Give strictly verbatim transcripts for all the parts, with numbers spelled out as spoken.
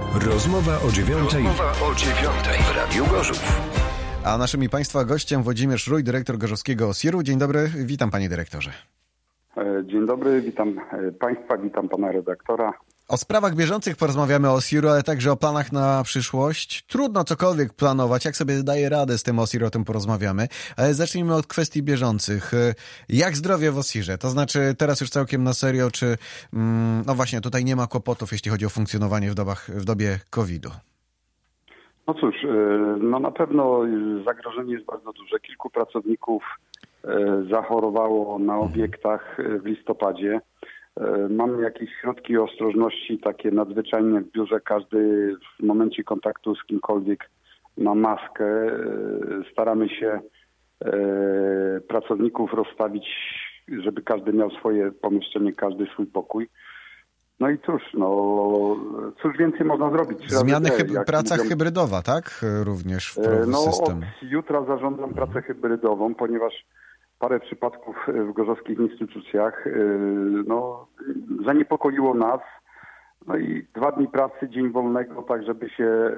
Rozmowa o dziewiątej. Rozmowa o dziewiątej w Radiu Gorzów. A naszym i Państwa gościem Włodzimierz Szrój, dyrektor gorzowskiego osiru. Dzień dobry, witam panie dyrektorze. Dzień dobry, witam Państwa, witam pana redaktora. O sprawach bieżących porozmawiamy o osiru, ale także o planach na przyszłość. Trudno cokolwiek planować, jak sobie daje radę z tym osir, o tym porozmawiamy. Ale zacznijmy od kwestii bieżących. Jak zdrowie w osirze? To znaczy teraz już całkiem na serio, czy mm, no właśnie tutaj nie ma kłopotów, jeśli chodzi o funkcjonowanie w, dobach, w dobie kowida? No cóż, no na pewno zagrożenie jest bardzo duże. Kilku pracowników zachorowało na obiektach w listopadzie. Mamy jakieś środki ostrożności takie nadzwyczajne w biurze. Każdy w momencie kontaktu z kimkolwiek ma maskę. Staramy się pracowników rozstawić, żeby każdy miał swoje pomieszczenie, każdy swój pokój. No i cóż, no cóż więcej można zrobić? Zmiany hyb- praca mówią... hybrydowa, tak? Również w no, system. Od jutra zarządzam pracę hybrydową, ponieważ parę przypadków w gorzowskich instytucjach no, zaniepokoiło nas. No i dwa dni pracy, dzień wolnego, tak żeby się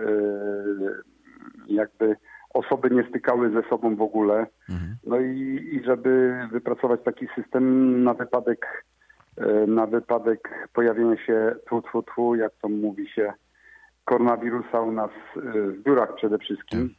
jakby osoby nie stykały ze sobą w ogóle. Mhm. No i, i żeby wypracować taki system na wypadek na wypadek pojawienia się tfu, tfu, tfu, jak to mówi się, koronawirusa u nas w biurach przede wszystkim.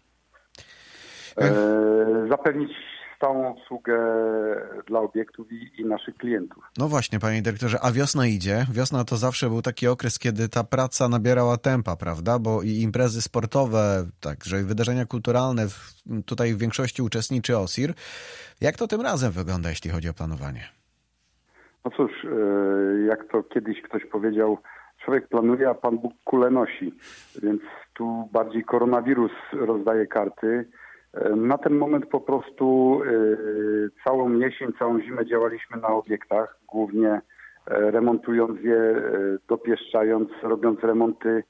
E, zapewnić stałą obsługę dla obiektów i, i naszych klientów. No właśnie, panie dyrektorze, a wiosna idzie. Wiosna to zawsze był taki okres, kiedy ta praca nabierała tempa, prawda? Bo i imprezy sportowe, także i wydarzenia kulturalne, tutaj w większości uczestniczy osir. Jak to tym razem wygląda, jeśli chodzi o planowanie? No cóż, jak to kiedyś ktoś powiedział, człowiek planuje, a Pan Bóg kulę nosi. Więc tu bardziej koronawirus rozdaje karty. Na ten moment po prostu całą jesień, całą zimę działaliśmy na obiektach, głównie remontując je, dopieszczając, robiąc remonty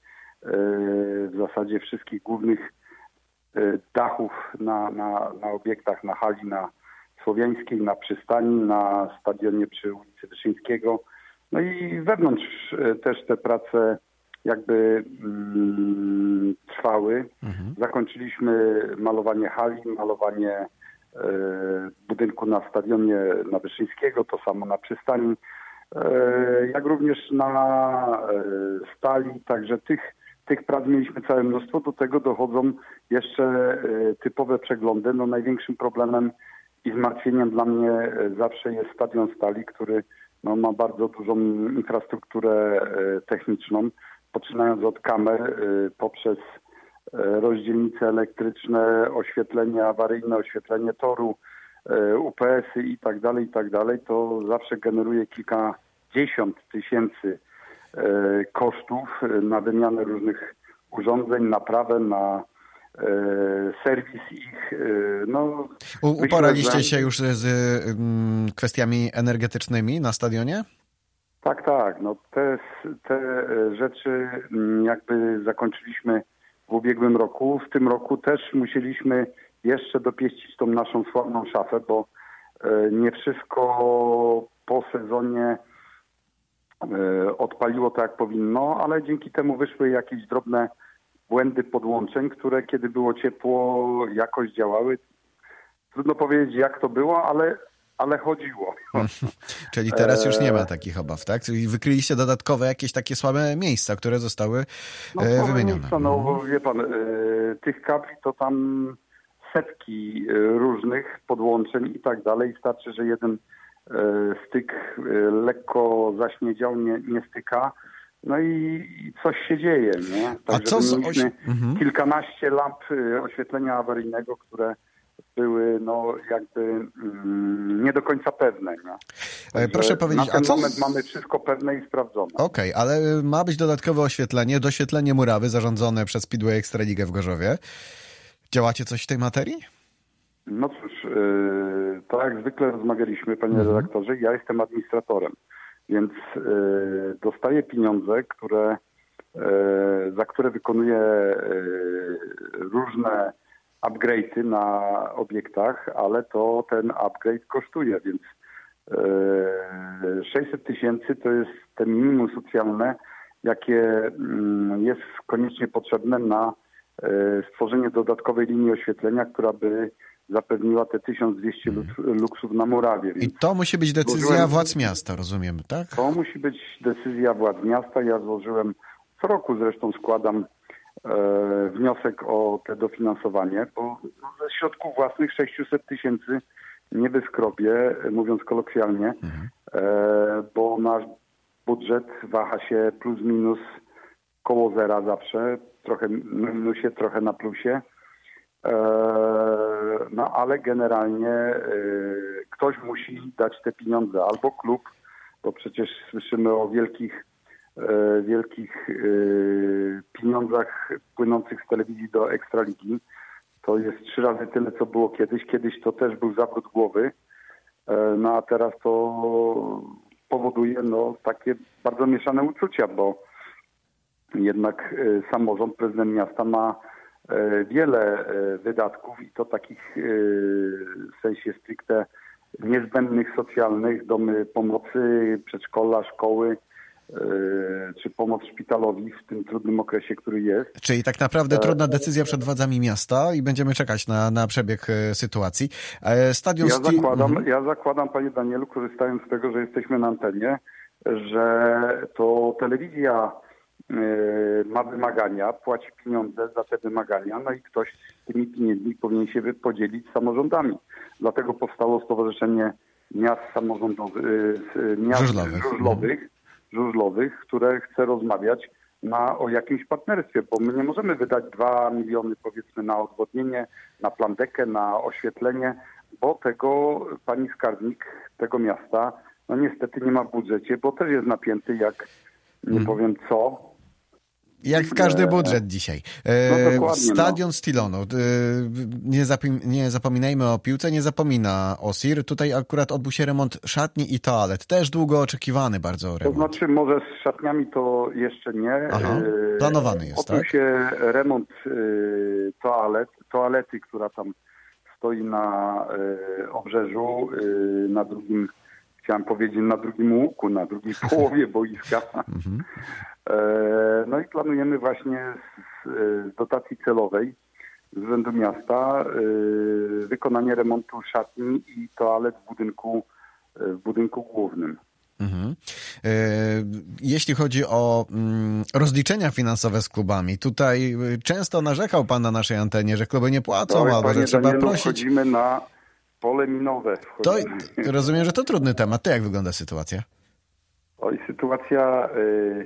w zasadzie wszystkich głównych dachów na, na, na obiektach, na hali, na Słowiańskiej, na przystani, na stadionie przy ulicy Wyszyńskiego. No i wewnątrz też te prace jakby mm, trwały. Mhm. Zakończyliśmy malowanie hali, malowanie e, budynku na stadionie na Wyszyńskiego, to samo na przystani, e, jak również na e, stali. Także tych, tych prac mieliśmy całe mnóstwo. Do tego dochodzą jeszcze e, typowe przeglądy. No największym problemem i zmartwieniem dla mnie zawsze jest stadion stali, który no, ma bardzo dużą infrastrukturę techniczną, poczynając od kamer, poprzez rozdzielnice elektryczne, oświetlenie awaryjne, oświetlenie toru, U P S-y i tak dalej, i tak dalej. To zawsze generuje kilkadziesiąt tysięcy kosztów na wymianę różnych urządzeń, naprawę, na serwis ich. No, U, uporaliście myślę, się już z y, kwestiami energetycznymi na stadionie? Tak, tak. No te, te rzeczy jakby zakończyliśmy w ubiegłym roku. W tym roku też musieliśmy jeszcze dopieścić tą naszą sławną szafę, bo nie wszystko po sezonie odpaliło tak jak powinno, ale dzięki temu wyszły jakieś drobne błędy podłączeń, które kiedy było ciepło jakoś działały. Trudno powiedzieć jak to było, ale, ale chodziło. Czyli teraz już nie ma takich obaw, tak? Czyli wykryliście dodatkowe jakieś takie słabe miejsca, które zostały no, e, wymienione. Miejsca, no bo wie pan, e, tych kabli to tam setki różnych podłączeń i tak dalej. Starczy, że jeden e, styk e, lekko zaśmiedział, nie, nie styka. No i coś się dzieje, nie? Tak, a co z mieliśmy oś... kilkanaście lamp oświetlenia awaryjnego, które były no jakby mm, nie do końca pewne. Nie? Także proszę powiedzieć, na ten a co moment z... mamy wszystko pewne i sprawdzone. Okej, okay, ale ma być dodatkowe oświetlenie, doświetlenie murawy zarządzone przez Speedway Ekstraligę w Gorzowie. Działacie coś w tej materii? No cóż, yy, tak jak zwykle rozmawialiśmy, panie mhm. redaktorze, ja jestem administratorem. Więc y, dostaję pieniądze, które, y, za które wykonuję y, różne upgrade'y na obiektach, ale to ten upgrade kosztuje, więc y, sześćset tysięcy to jest te minimum socjalne, jakie jest koniecznie potrzebne na stworzenie dodatkowej linii oświetlenia, która by zapewniła te tysiąc dwieście luksów na murawie. I to musi być decyzja złożyłem, władz miasta, rozumiem, tak? To musi być decyzja władz miasta. Ja złożyłem, co roku zresztą składam e, wniosek o te dofinansowanie, bo ze środków własnych sześćset tysięcy nie wyskrobię, mówiąc kolokwialnie, mhm. e, bo nasz budżet waha się plus minus koło zera zawsze, trochę na minusie, trochę na plusie. No ale generalnie ktoś musi dać te pieniądze, albo klub, bo przecież słyszymy o wielkich, wielkich pieniądzach płynących z telewizji do Ekstraligi. To jest trzy razy tyle, co było kiedyś. Kiedyś to też był zawrót głowy, no a teraz to powoduje no, takie bardzo mieszane uczucia, bo jednak samorząd, prezydent miasta ma wiele wydatków i to takich w sensie stricte niezbędnych, socjalnych, domy pomocy, przedszkola, szkoły, czy pomoc szpitalowi w tym trudnym okresie, który jest. Czyli tak naprawdę trudna decyzja przed władzami miasta i będziemy czekać na, na przebieg sytuacji. Stadion ja, Steel... zakładam, mhm. ja zakładam, panie Danielu, korzystając z tego, że jesteśmy na antenie, że to telewizja ma wymagania, płaci pieniądze za te wymagania, no i ktoś z tymi pieniędzmi powinien się podzielić z samorządami. Dlatego powstało Stowarzyszenie Miast Samorządowych, Miast Żużlowych, żużlowych, żużlowych, które chce rozmawiać na, o jakimś partnerstwie, bo my nie możemy wydać dwa miliony powiedzmy na odwodnienie, na plandekę, na oświetlenie, bo tego pani skarbnik tego miasta no niestety nie ma w budżecie, bo też jest napięty jak nie hmm. powiem co. Jak każdy budżet dzisiaj. No Stadion no. Stilonu. Nie, zapom- nie zapominajmy o piłce, nie zapomina O S I R. Tutaj akurat odbył się remont szatni i toalet. Też długo oczekiwany bardzo remont. To znaczy może z szatniami to jeszcze nie. Aha, planowany jest, Odbył tak? się remont toalet, toalety, która tam stoi na obrzeżu, na drugim, chciałem powiedzieć, na drugim łuku, na drugiej połowie boiska. Mhm. No i planujemy właśnie z, z dotacji celowej z urzędu miasta wykonanie remontu szatni i toalet w budynku, w budynku głównym. Mhm. Jeśli chodzi o rozliczenia finansowe z klubami, tutaj często narzekał pan na naszej antenie, że kluby nie płacą, to, albo że trzeba Danielu, prosić. Wchodzimy na pole minowe. To, rozumiem, że to trudny temat. To jak wygląda sytuacja? Oj, sytuacja... Yy...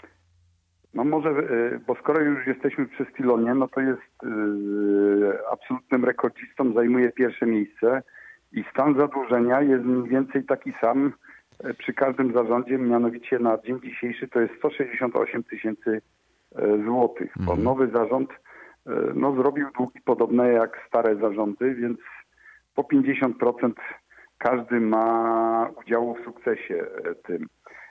No może, bo skoro już jesteśmy przy Stilonie, no to jest yy, absolutnym rekordzistą, zajmuje pierwsze miejsce i stan zadłużenia jest mniej więcej taki sam przy każdym zarządzie, mianowicie na dzień dzisiejszy to jest sto sześćdziesiąt osiem tysięcy złotych, bo mm. nowy zarząd no, zrobił długi podobne jak stare zarządy, więc po pięćdziesiąt procent każdy ma udziału w sukcesie tym.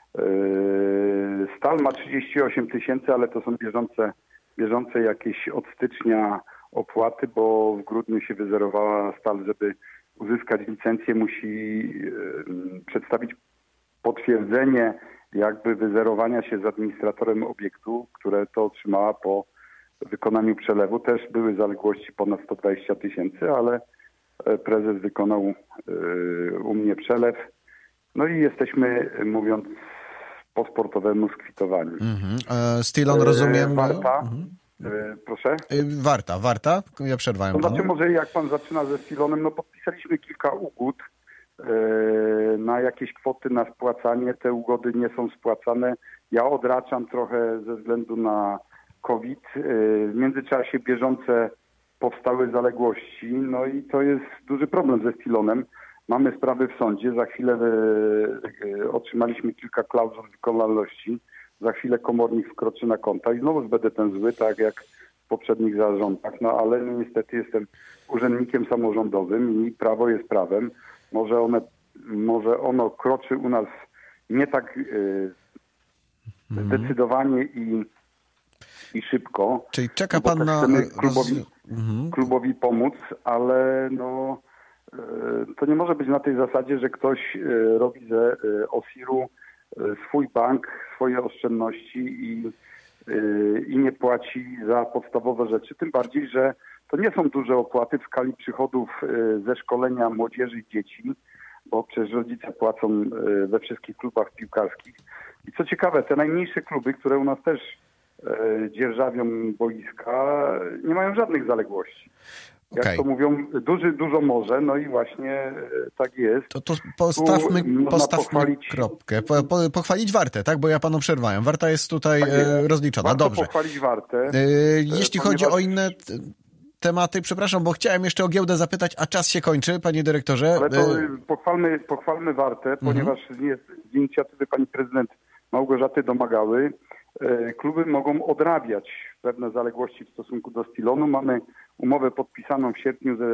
Stal ma trzydzieści osiem tysięcy, ale to są bieżące, bieżące jakieś od stycznia opłaty, bo w grudniu się wyzerowała Stal, żeby uzyskać licencję, musi przedstawić potwierdzenie jakby wyzerowania się z administratorem obiektu, które to otrzymała po wykonaniu przelewu. Też były zaległości ponad sto dwadzieścia tysięcy, ale prezes wykonał u mnie przelew. No i jesteśmy, mówiąc po sportowemu, skwitowani. Mm-hmm. Stilon, rozumiem... Warta, mm-hmm. proszę? Warta, Warta? Ja przerwałem To panu. znaczy może jak pan zaczyna ze Stilonem, no podpisaliśmy kilka ugód na jakieś kwoty na spłacanie. Te ugody nie są spłacane. Ja odraczam trochę ze względu na COVID. W międzyczasie bieżące powstały zaległości, no i to jest duży problem ze Stilonem. Mamy sprawy w sądzie, za chwilę e, otrzymaliśmy kilka klauzul wykonalności, za chwilę komornik wkroczy na konta i znowu będę ten zły, tak jak w poprzednich zarządach, no ale no, niestety jestem urzędnikiem samorządowym i prawo jest prawem. Może, one, może ono kroczy u nas nie tak e, zdecydowanie i, i szybko. Czyli czeka pan na... Chcemy klubowi, mhm. klubowi pomóc, ale no... To nie może być na tej zasadzie, że ktoś robi ze O S I R-u swój bank, swoje oszczędności i, i nie płaci za podstawowe rzeczy. Tym bardziej, że to nie są duże opłaty w skali przychodów ze szkolenia młodzieży i dzieci, bo przecież rodzice płacą we wszystkich klubach piłkarskich. I co ciekawe, te najmniejsze kluby, które u nas też dzierżawią boiska, nie mają żadnych zaległości. Jak okay. to mówią, duży dużo może, no i właśnie tak jest. To, to postawmy, postawmy pochwalić... kropkę. Po, po, pochwalić Wartę, tak? Bo ja panu przerwałem. Warta jest tutaj tak jest. rozliczona. Warto Dobrze. pochwalić Wartę. E, jeśli ponieważ... chodzi o inne tematy, przepraszam, bo chciałem jeszcze o giełdę zapytać, a czas się kończy, panie dyrektorze. Ale to pochwalmy, pochwalmy Wartę, mhm. ponieważ z, z inicjatywy pani prezydent Małgorzaty Domagały kluby mogą odrabiać pewne zaległości w stosunku do Stilonu. Mamy umowę podpisaną w sierpniu ze,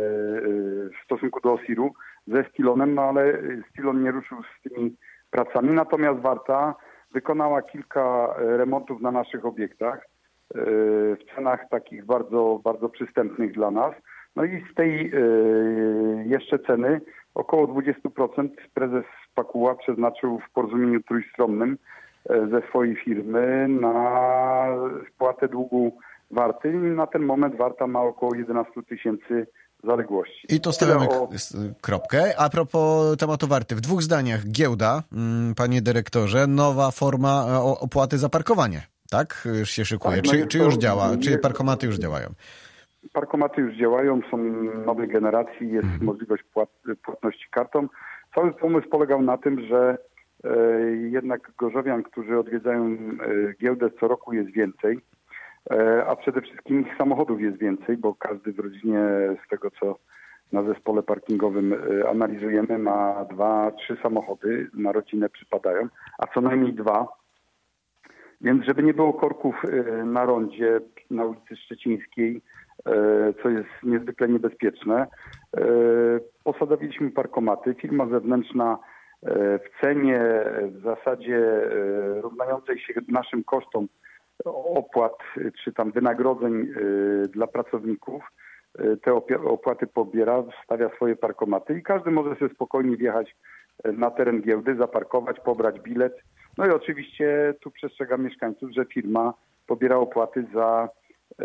w stosunku do Osiru ze Stilonem, no ale Stilon nie ruszył z tymi pracami. Natomiast Warta wykonała kilka remontów na naszych obiektach w cenach takich bardzo, bardzo przystępnych dla nas. No i z tej jeszcze ceny około dwadzieścia procent prezes Pakuła przeznaczył w porozumieniu trójstronnym ze swojej firmy na spłatę długu Warty i na ten moment Warta ma około jedenaście tysięcy zaległości. I to stawiamy o... kropkę. A propos tematu Warty, w dwóch zdaniach giełda, panie dyrektorze, nowa forma opłaty za parkowanie, tak? Już się szykuje. Tak, no czy, czy już działa? Nie... Czy parkomaty już działają? Parkomaty już działają, są nowej generacji, jest hmm. możliwość płat, płatności kartą. Cały pomysł polegał na tym, że jednak gorzowian, którzy odwiedzają giełdę co roku jest więcej, a przede wszystkim ich samochodów jest więcej, bo każdy w rodzinie z tego, co na zespole parkingowym analizujemy, ma dwa, trzy samochody na rodzinę przypadają, a co najmniej dwa. Więc żeby nie było korków na rondzie, na ulicy Szczecińskiej, co jest niezwykle niebezpieczne, posadowiliśmy parkomaty. Firma zewnętrzna w cenie w zasadzie równającej się naszym kosztom opłat czy tam wynagrodzeń dla pracowników te opłaty pobiera, stawia swoje parkomaty i każdy może sobie spokojnie wjechać na teren giełdy, zaparkować, pobrać bilet. No i oczywiście tu przestrzegam mieszkańców, że firma pobiera opłaty za e,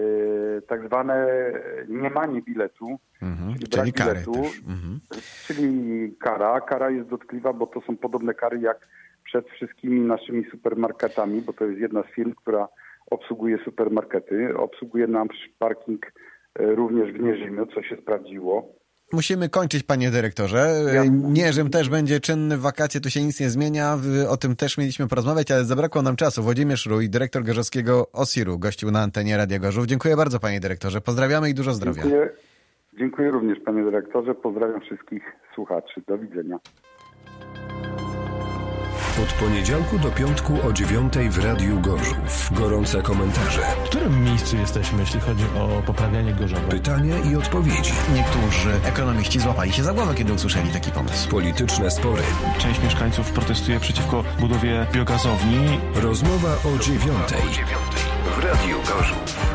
tak zwane niemanie biletu, mhm, czyli, czyli brak kary biletu, mhm. czyli kara. Kara jest dotkliwa, bo to są podobne kary jak przed wszystkimi naszymi supermarketami, bo to jest jedna z firm, która obsługuje supermarkety. Obsługuje nam parking również w Nieżymiu, co się sprawdziło. Musimy kończyć, panie dyrektorze. Ja... Nierzym też będzie czynny w wakacje, tu się nic nie zmienia. O tym też mieliśmy porozmawiać, ale zabrakło nam czasu. Włodzimierz Rój, dyrektor gorzowskiego Osiru, gościł na antenie Radia Gorzów. Dziękuję bardzo, panie dyrektorze. Pozdrawiamy i dużo zdrowia. Dziękuję, Dziękuję również, panie dyrektorze. Pozdrawiam wszystkich słuchaczy. Do widzenia. Od poniedziałku do piątku o dziewiątej w Radiu Gorzów. Gorące komentarze. W którym miejscu jesteśmy, jeśli chodzi o poprawianie Gorzowa? Pytania i odpowiedzi. Niektórzy ekonomiści złapali się za głowę, kiedy usłyszeli taki pomysł. Polityczne spory. Część mieszkańców protestuje przeciwko budowie biogazowni. Rozmowa o dziewiątej w Radiu Gorzów.